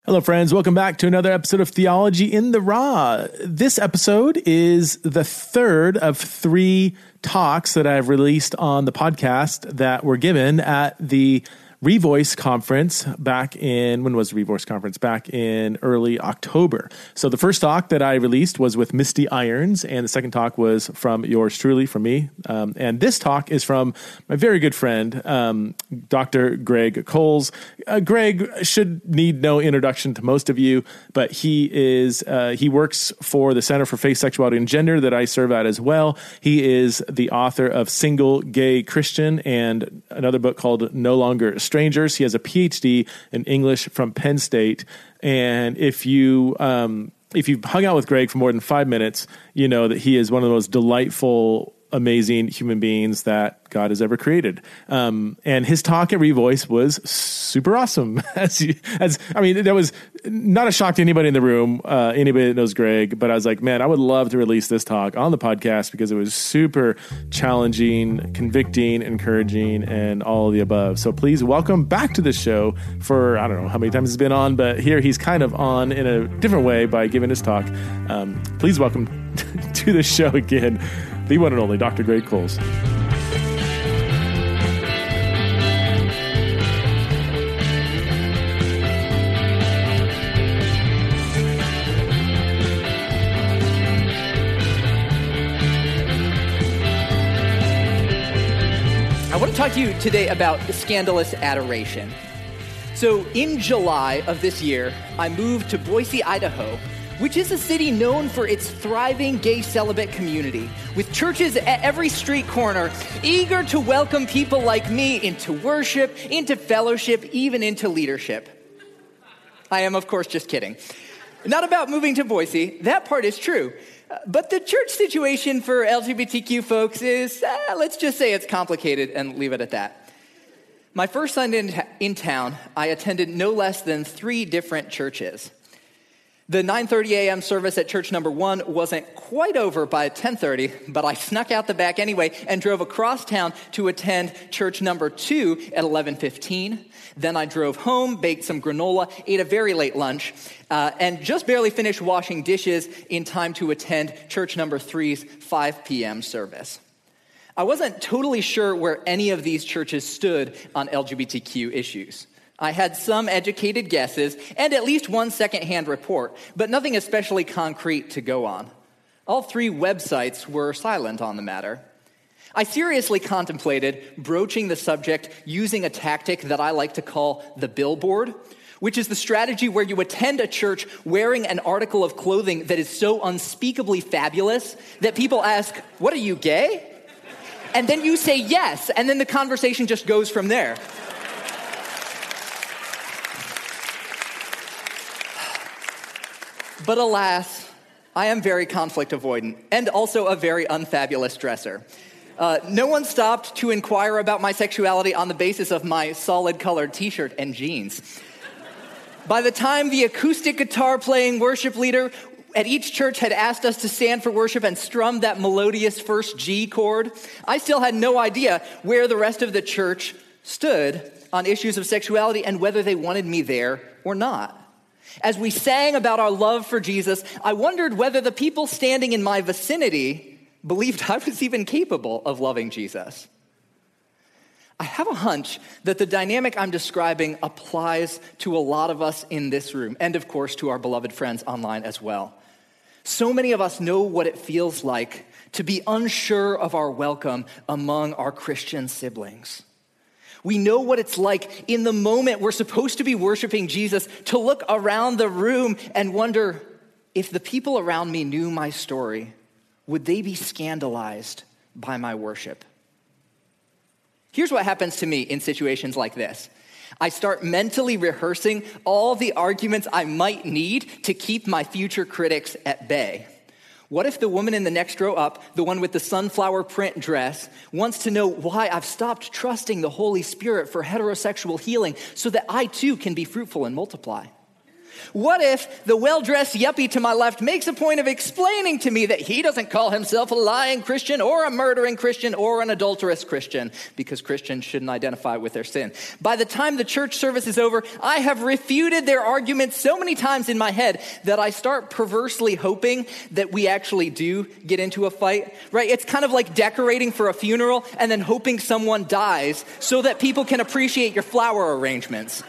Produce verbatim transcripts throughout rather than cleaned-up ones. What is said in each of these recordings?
Hello, friends. Welcome back to another episode of Theology in the Raw. This episode is the third of three talks that I've released on the podcast that were given at the Revoice conference back in, when was the Revoice conference? Back in early October. So the first talk that I released was with Misty Irons, and the second talk was from yours truly, from me. Um, and this talk is from my very good friend, um, Doctor Greg Coles. Uh, Greg should need no introduction to most of you, but he is, uh, he works for the Center for Faith, Sexuality, and Gender that I serve at as well. He is the author of Single Gay Christian and another book called No Longer Strangers. He has a P H D in English from Penn State. And if you um, if you've hung out with Greg for more than five minutes, you know that he is one of the most delightful, amazing human beings that God has ever created. Um, and his talk at Revoice was super awesome. As, you, as I mean, that was not a shock to anybody in the room, uh, anybody that knows Greg, but I was like, man, I would love to release this talk on the podcast because it was super challenging, convicting, encouraging, and all of the above. So please welcome back to the show for, I don't know how many times he's been on, but here he's kind of on in a different way by giving his talk. Um, please welcome to the show again, the one and only Doctor Greg Coles. I want to talk to you today about scandalous adoration. So in July of this year, I moved to Boise, Idaho, which is a city known for its thriving gay celibate community, with churches at every street corner, eager to welcome people like me into worship, into fellowship, even into leadership. I am, of course, just kidding. Not about moving to Boise. That part is true. But the church situation for L G B T Q folks is, uh, let's just say it's complicated and leave it at that. My first Sunday in, in town, I attended no less than three different churches. The nine thirty a.m. service at church number one wasn't quite over by ten thirty, but I snuck out the back anyway and drove across town to attend church number two at eleven fifteen. Then I drove home, baked some granola, ate a very late lunch, uh, and just barely finished washing dishes in time to attend church number three's five p.m. service. I wasn't totally sure where any of these churches stood on L G B T Q issues. I had some educated guesses and at least one secondhand report, but nothing especially concrete to go on. All three websites were silent on the matter. I seriously contemplated broaching the subject using a tactic that I like to call the billboard, which is the strategy where you attend a church wearing an article of clothing that is so unspeakably fabulous that people ask, "What, are you gay?" And then you say yes, and then the conversation just goes from there. But alas, I am very conflict avoidant and also a very unfabulous dresser. Uh, no one stopped to inquire about my sexuality on the basis of my solid-colored t-shirt and jeans. By the time the acoustic guitar-playing worship leader at each church had asked us to stand for worship and strum that melodious first G chord, I still had no idea where the rest of the church stood on issues of sexuality and whether they wanted me there or not. As we sang about our love for Jesus, I wondered whether the people standing in my vicinity believed I was even capable of loving Jesus. I have a hunch that the dynamic I'm describing applies to a lot of us in this room, and of course to our beloved friends online as well. So many of us know what it feels like to be unsure of our welcome among our Christian siblings. We know what it's like in the moment we're supposed to be worshiping Jesus to look around the room and wonder, if the people around me knew my story, would they be scandalized by my worship? Here's what happens to me in situations like this. I start mentally rehearsing all the arguments I might need to keep my future critics at bay. What if the woman in the next row up, the one with the sunflower print dress, wants to know why I've stopped trusting the Holy Spirit for heterosexual healing so that I too can be fruitful and multiply? What if the well-dressed yuppie to my left makes a point of explaining to me that he doesn't call himself a lying Christian or a murdering Christian or an adulterous Christian, because Christians shouldn't identify with their sin. By the time the church service is over, I have refuted their arguments so many times in my head that I start perversely hoping that we actually do get into a fight, right? It's kind of like decorating for a funeral and then hoping someone dies so that people can appreciate your flower arrangements.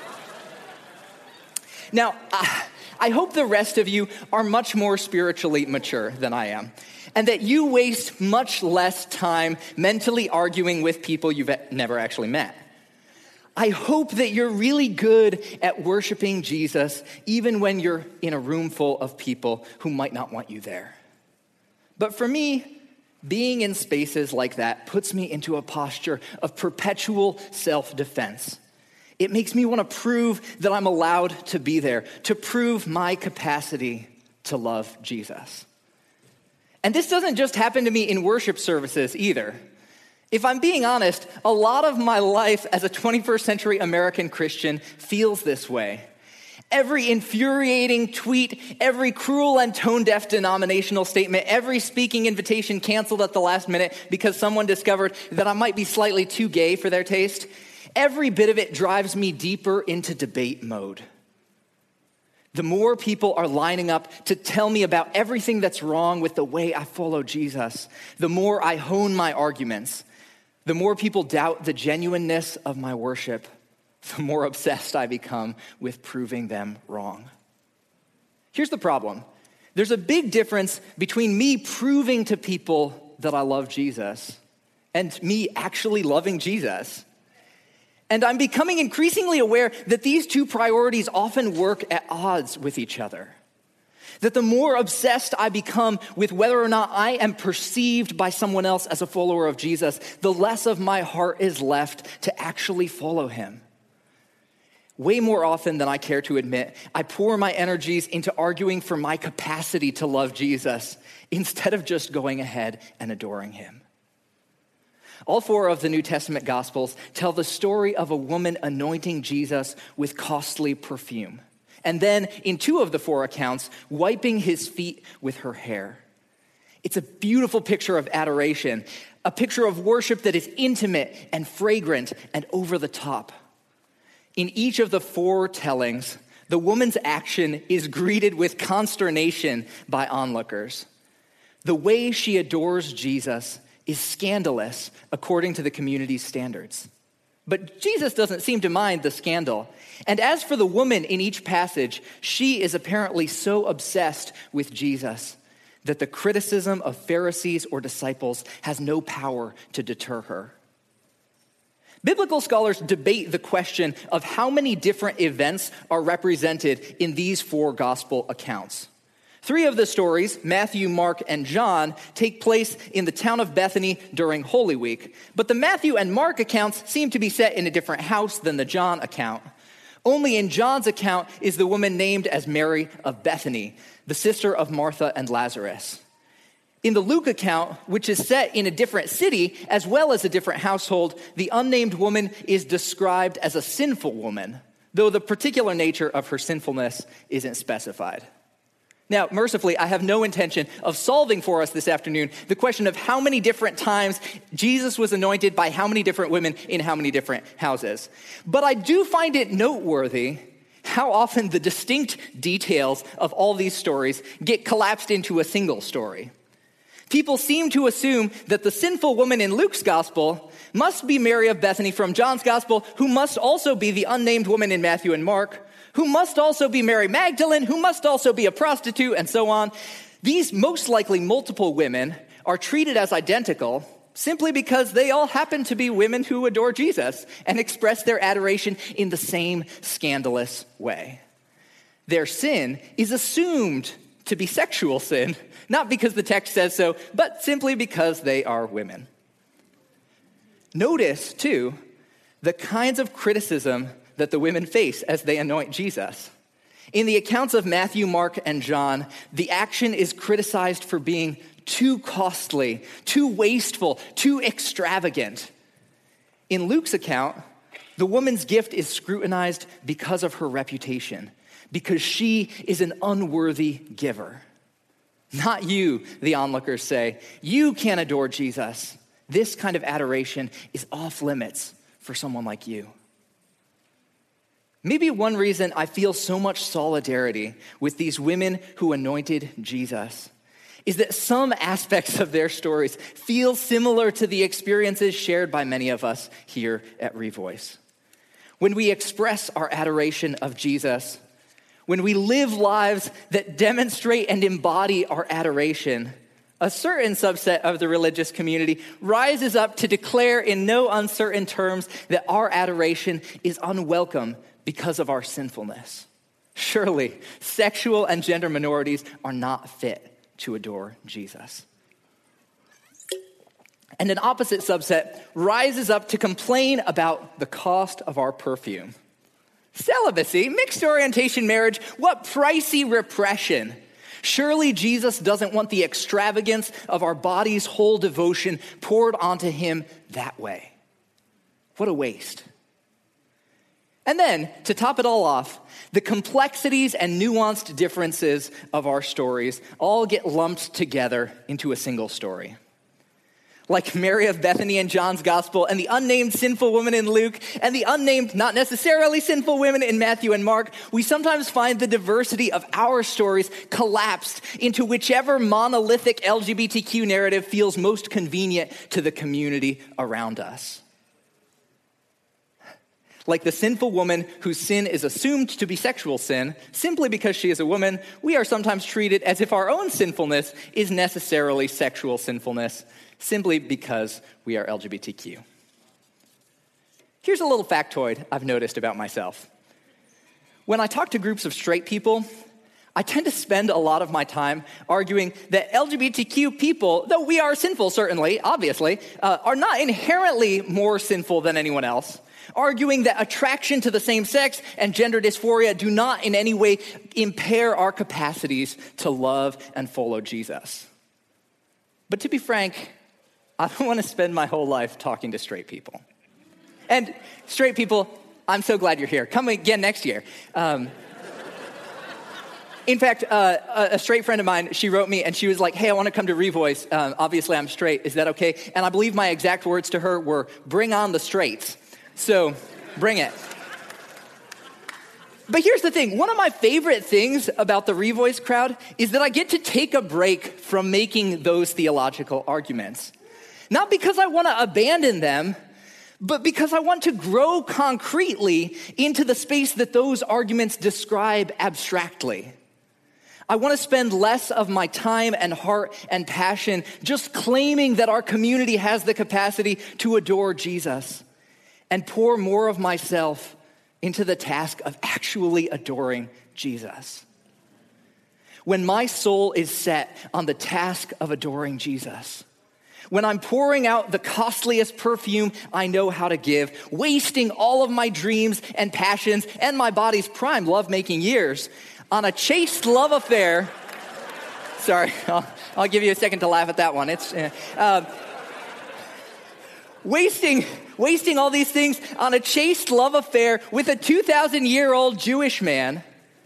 Now, I hope the rest of you are much more spiritually mature than I am, and that you waste much less time mentally arguing with people you've never actually met. I hope that you're really good at worshiping Jesus, even when you're in a room full of people who might not want you there. But for me, being in spaces like that puts me into a posture of perpetual self-defense. It makes me want to prove that I'm allowed to be there, to prove my capacity to love Jesus. And this doesn't just happen to me in worship services either. If I'm being honest, a lot of my life as a twenty-first century American Christian feels this way. Every infuriating tweet, every cruel and tone-deaf denominational statement, every speaking invitation canceled at the last minute because someone discovered that I might be slightly too gay for their taste, every bit of it drives me deeper into debate mode. The more people are lining up to tell me about everything that's wrong with the way I follow Jesus, the more I hone my arguments. The more people doubt the genuineness of my worship, the more obsessed I become with proving them wrong. Here's the problem. There's a big difference between me proving to people that I love Jesus and me actually loving Jesus. And I'm becoming increasingly aware that these two priorities often work at odds with each other. That the more obsessed I become with whether or not I am perceived by someone else as a follower of Jesus, the less of my heart is left to actually follow him. Way more often than I care to admit, I pour my energies into arguing for my capacity to love Jesus instead of just going ahead and adoring him. All four of the New Testament Gospels tell the story of a woman anointing Jesus with costly perfume. And then, in two of the four accounts, wiping his feet with her hair. It's a beautiful picture of adoration, a picture of worship that is intimate and fragrant and over the top. In each of the four tellings, the woman's action is greeted with consternation by onlookers. The way she adores Jesus is scandalous according to the community's standards. But Jesus doesn't seem to mind the scandal. And as for the woman in each passage, she is apparently so obsessed with Jesus that the criticism of Pharisees or disciples has no power to deter her. Biblical scholars debate the question of how many different events are represented in these four gospel accounts. Three of the stories, Matthew, Mark, and John, take place in the town of Bethany during Holy Week. But the Matthew and Mark accounts seem to be set in a different house than the John account. Only in John's account is the woman named as Mary of Bethany, the sister of Martha and Lazarus. In the Luke account, which is set in a different city as well as a different household, the unnamed woman is described as a sinful woman, though the particular nature of her sinfulness isn't specified. Now, mercifully, I have no intention of solving for us this afternoon the question of how many different times Jesus was anointed by how many different women in how many different houses. But I do find it noteworthy how often the distinct details of all these stories get collapsed into a single story. People seem to assume that the sinful woman in Luke's gospel must be Mary of Bethany from John's gospel, who must also be the unnamed woman in Matthew and Mark, who must also be Mary Magdalene, who must also be a prostitute, and so on. These most likely multiple women are treated as identical simply because they all happen to be women who adore Jesus and express their adoration in the same scandalous way. Their sin is assumed to be sexual sin, not because the text says so, but simply because they are women. Notice, too, the kinds of criticism that the women face as they anoint Jesus. In the accounts of Matthew, Mark, and John, the action is criticized for being too costly, too wasteful, too extravagant. In Luke's account, the woman's gift is scrutinized because of her reputation, because she is an unworthy giver. Not you, the onlookers say. You can't adore Jesus. This kind of adoration is off limits for someone like you. Maybe one reason I feel so much solidarity with these women who anointed Jesus is that some aspects of their stories feel similar to the experiences shared by many of us here at Revoice. When we express our adoration of Jesus, when we live lives that demonstrate and embody our adoration, a certain subset of the religious community rises up to declare in no uncertain terms that our adoration is unwelcome because of our sinfulness. Surely, sexual and gender minorities are not fit to adore Jesus. And an opposite subset rises up to complain about the cost of our perfume. Celibacy, mixed orientation marriage, what pricey repression. Surely Jesus doesn't want the extravagance of our body's whole devotion poured onto him that way. What a waste. And then, to top it all off, the complexities and nuanced differences of our stories all get lumped together into a single story. Like Mary of Bethany in John's gospel, and the unnamed sinful woman in Luke, and the unnamed, not necessarily sinful women in Matthew and Mark, we sometimes find the diversity of our stories collapsed into whichever monolithic L G B T Q narrative feels most convenient to the community around us. Like the sinful woman whose sin is assumed to be sexual sin, simply because she is a woman, we are sometimes treated as if our own sinfulness is necessarily sexual sinfulness, simply because we are L G B T Q. Here's a little factoid I've noticed about myself. When I talk to groups of straight people, I tend to spend a lot of my time arguing that L G B T Q people, though we are sinful certainly, obviously, uh, are not inherently more sinful than anyone else, arguing that attraction to the same sex and gender dysphoria do not in any way impair our capacities to love and follow Jesus. But to be frank, I don't want to spend my whole life talking to straight people. And straight people, I'm so glad you're here. Come again next year. Um, in fact, uh, a straight friend of mine, she wrote me and she was like, hey, I want to come to Revoice. Um, obviously, I'm straight. Is that okay? And I believe my exact words to her were, bring on the straights. So bring it. But here's the thing. One of my favorite things about the Revoice crowd is that I get to take a break from making those theological arguments. Not because I want to abandon them, but because I want to grow concretely into the space that those arguments describe abstractly. I want to spend less of my time and heart and passion just claiming that our community has the capacity to adore Jesus, and pour more of myself into the task of actually adoring Jesus. When my soul is set on the task of adoring Jesus, when I'm pouring out the costliest perfume I know how to give, wasting all of my dreams and passions and my body's prime lovemaking years on a chaste love affair. Sorry, I'll, I'll give you a second to laugh at that one. It's uh, uh, wasting, wasting all these things on a chaste love affair with a two thousand year old Jewish man.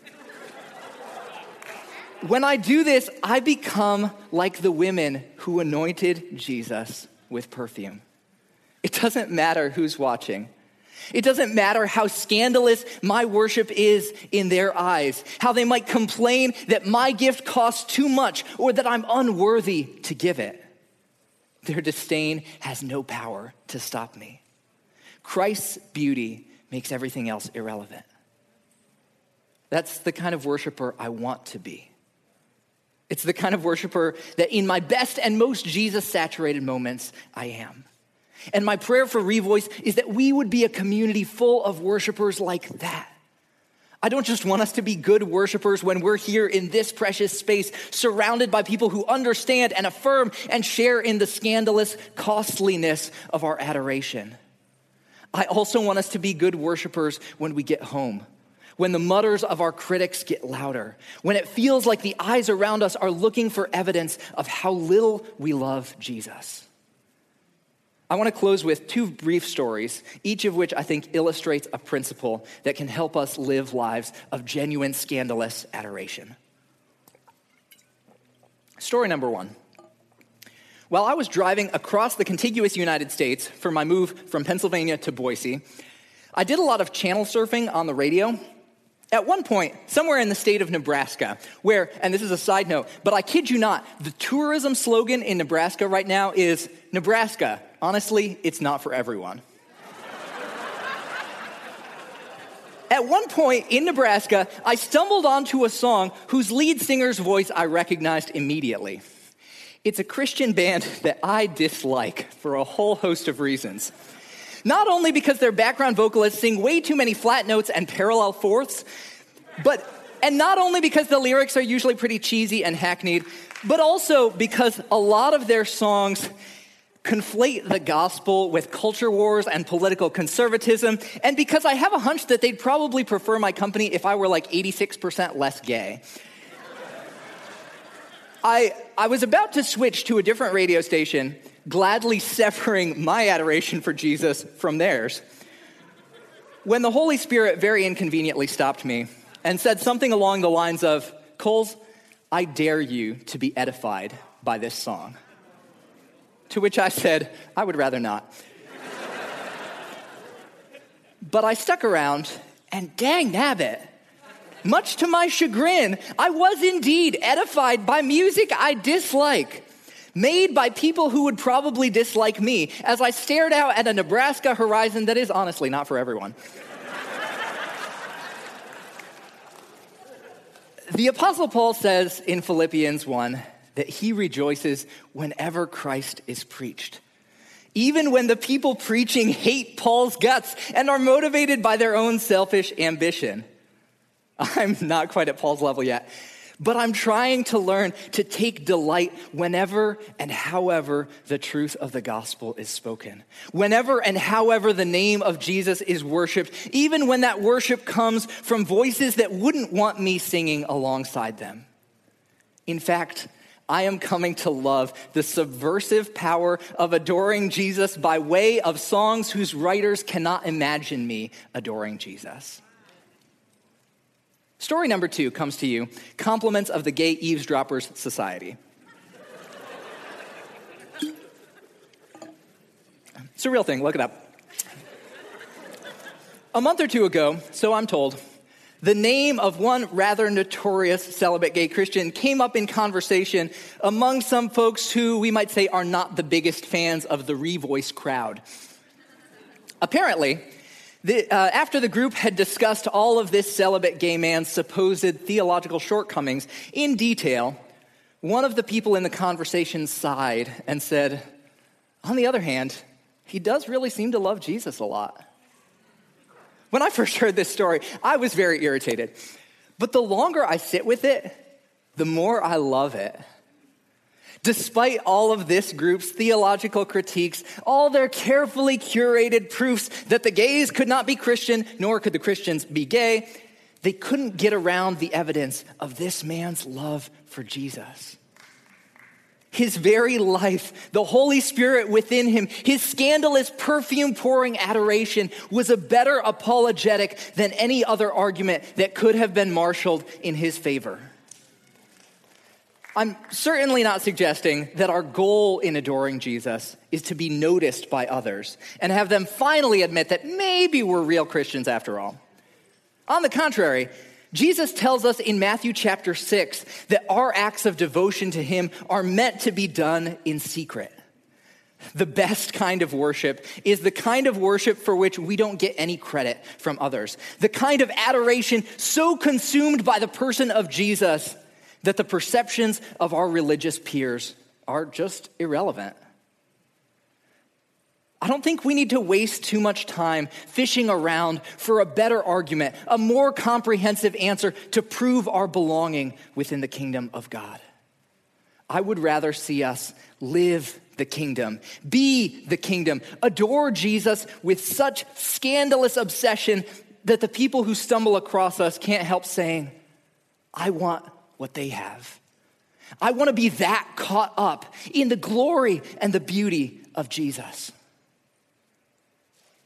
When I do this, I become like the women who anointed Jesus with perfume. It doesn't matter who's watching. It doesn't matter how scandalous my worship is in their eyes, how they might complain that my gift costs too much or that I'm unworthy to give it. Their disdain has no power to stop me. Christ's beauty makes everything else irrelevant. That's the kind of worshiper I want to be. It's the kind of worshiper that in my best and most Jesus-saturated moments, I am. And my prayer for Revoice is that we would be a community full of worshipers like that. I don't just want us to be good worshipers when we're here in this precious space, surrounded by people who understand and affirm and share in the scandalous costliness of our adoration. I also want us to be good worshipers when we get home, when the mutters of our critics get louder, when it feels like the eyes around us are looking for evidence of how little we love Jesus. I want to close with two brief stories, each of which I think illustrates a principle that can help us live lives of genuine, scandalous adoration. Story number one. While I was driving across the contiguous United States for my move from Pennsylvania to Boise, I did a lot of channel surfing on the radio. At one point, somewhere in the state of Nebraska, where, and this is a side note, but I kid you not, the tourism slogan in Nebraska right now is, Nebraska, honestly, it's not for everyone. At one point in Nebraska, I stumbled onto a song whose lead singer's voice I recognized immediately. It's a Christian band that I dislike for a whole host of reasons. Not only because their background vocalists sing way too many flat notes and parallel fourths, but, and not only because the lyrics are usually pretty cheesy and hackneyed, but also because a lot of their songs conflate the gospel with culture wars and political conservatism, and because I have a hunch that they'd probably prefer my company if I were like eighty-six percent less gay. I, I was about to switch to a different radio station, gladly severing my adoration for Jesus from theirs, when the Holy Spirit very inconveniently stopped me and said something along the lines of, Coles, I dare you to be edified by this song. To which I said, I would rather not. But I stuck around, and dang nabbit, much to my chagrin, I was indeed edified by music I dislike, made by people who would probably dislike me, as I stared out at a Nebraska horizon that is honestly not for everyone. The Apostle Paul says in Philippians one that he rejoices whenever Christ is preached, even when the people preaching hate Paul's guts and are motivated by their own selfish ambition. I'm not quite at Paul's level yet, but I'm trying to learn to take delight whenever and however the truth of the gospel is spoken, whenever and however the name of Jesus is worshiped, even when that worship comes from voices that wouldn't want me singing alongside them. In fact, I am coming to love the subversive power of adoring Jesus by way of songs whose writers cannot imagine me adoring Jesus. Story number two comes to you, Compliments of the Gay Eavesdroppers Society. It's a real thing, look it up. A month or two ago, so I'm told, the name of one rather notorious celibate gay Christian came up in conversation among some folks who we might say are not the biggest fans of the Revoice crowd. Apparently, The, uh, after the group had discussed all of this celibate gay man's supposed theological shortcomings in detail, one of the people in the conversation sighed and said, on the other hand, he does really seem to love Jesus a lot. When I first heard this story, I was very irritated. But the longer I sit with it, the more I love it. Despite all of this group's theological critiques, all their carefully curated proofs that the gays could not be Christian, nor could the Christians be gay, they couldn't get around the evidence of this man's love for Jesus. His very life, the Holy Spirit within him, his scandalous perfume-pouring adoration was a better apologetic than any other argument that could have been marshaled in his favor. I'm certainly not suggesting that our goal in adoring Jesus is to be noticed by others and have them finally admit that maybe we're real Christians after all. On the contrary, Jesus tells us in Matthew chapter six that our acts of devotion to him are meant to be done in secret. The best kind of worship is the kind of worship for which we don't get any credit from others. The kind of adoration so consumed by the person of Jesus that the perceptions of our religious peers are just irrelevant. I don't think we need to waste too much time fishing around for a better argument, a more comprehensive answer to prove our belonging within the kingdom of God. I would rather see us live the kingdom, be the kingdom, adore Jesus with such scandalous obsession that the people who stumble across us can't help saying, I want what they have. I want to be that caught up in the glory and the beauty of Jesus.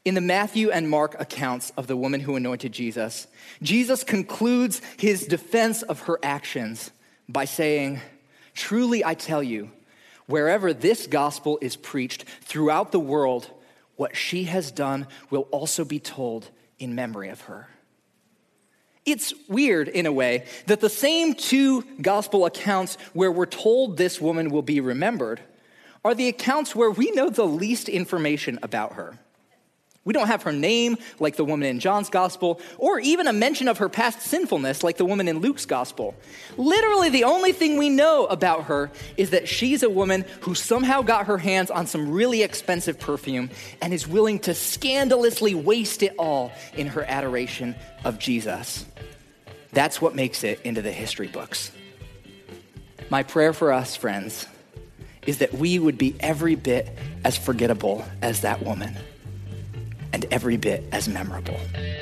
In the Matthew and Mark accounts of the woman who anointed Jesus, Jesus concludes his defense of her actions by saying, "Truly I tell you, wherever this gospel is preached throughout the world, what she has done will also be told in memory of her." It's weird, in a way, that the same two gospel accounts where we're told this woman will be remembered are the accounts where we know the least information about her. We don't have her name, like the woman in John's gospel, or even a mention of her past sinfulness, like the woman in Luke's gospel. Literally, the only thing we know about her is that she's a woman who somehow got her hands on some really expensive perfume and is willing to scandalously waste it all in her adoration of Jesus. That's what makes it into the history books. My prayer for us, friends, is that we would be every bit as forgettable as that woman, and every bit as memorable.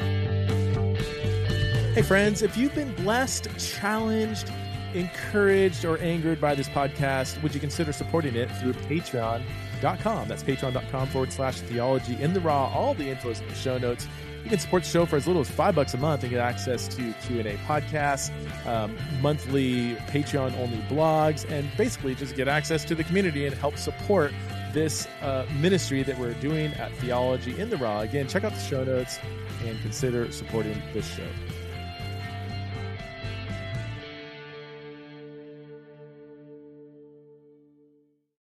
Hey friends, if you've been blessed, challenged, encouraged, or angered by this podcast, would you consider supporting it through patreon dot com? That's patreon.com forward slash theology in the raw. All the info is in the show notes. You can support the show for as little as five bucks a month and get access to Q and A podcasts, um, monthly Patreon-only blogs, and basically just get access to the community and help support this uh, ministry that we're doing at Theology in the Raw. Again, check out the show notes and consider supporting this show.